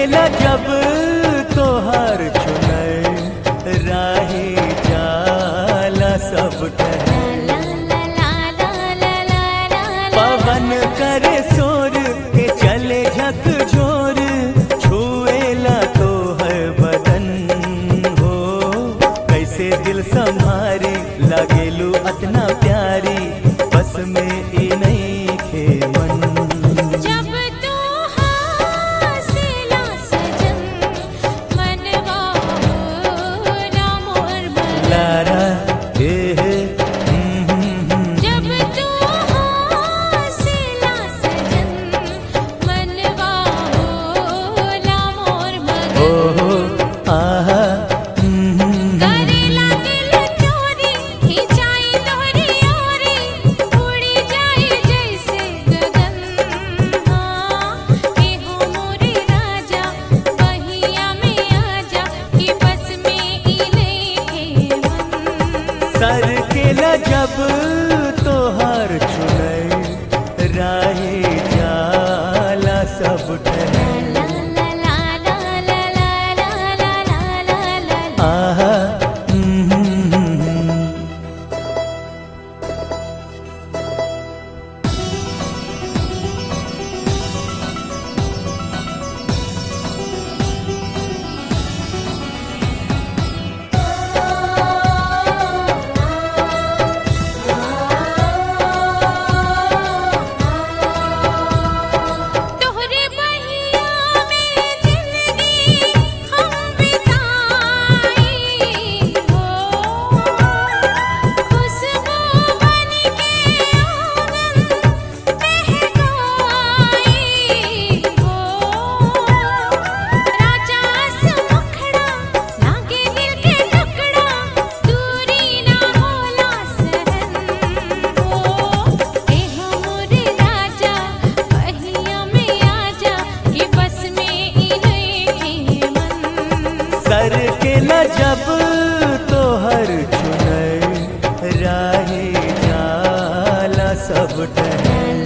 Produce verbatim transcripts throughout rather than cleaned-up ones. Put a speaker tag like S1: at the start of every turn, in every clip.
S1: सरकेला जब तोहार चुनर राहे जाला सब टहल। पवन करे शोर के चले झकझोर, छुएला तोहर बदन हो। कैसे दिल संभारे लागेलू अतना प्यारी, बस में ई नहीं खे मन। सरकेला जब तोहार चुनर राहे जाला सब टहल। आहा सरकेला जब तोहर चुनर राहे जाला सब टहल।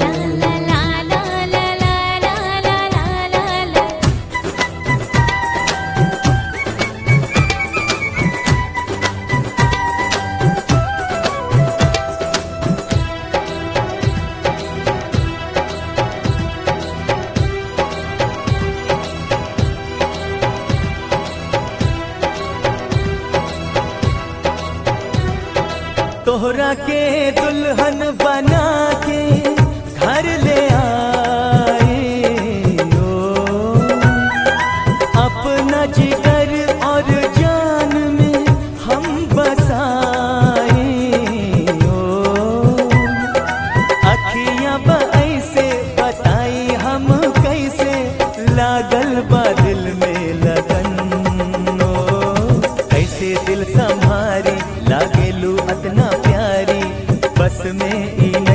S1: तोहरा के दुल्हन बना के घर ले आए हो, अपना जिगर और जान में हम बसाए हो। अखियां ऐसे बताई हम कैसे लागल बा दिल में लगन हो। कैसे दिल संभारी लागेलू अतना प्यारी, बस में ई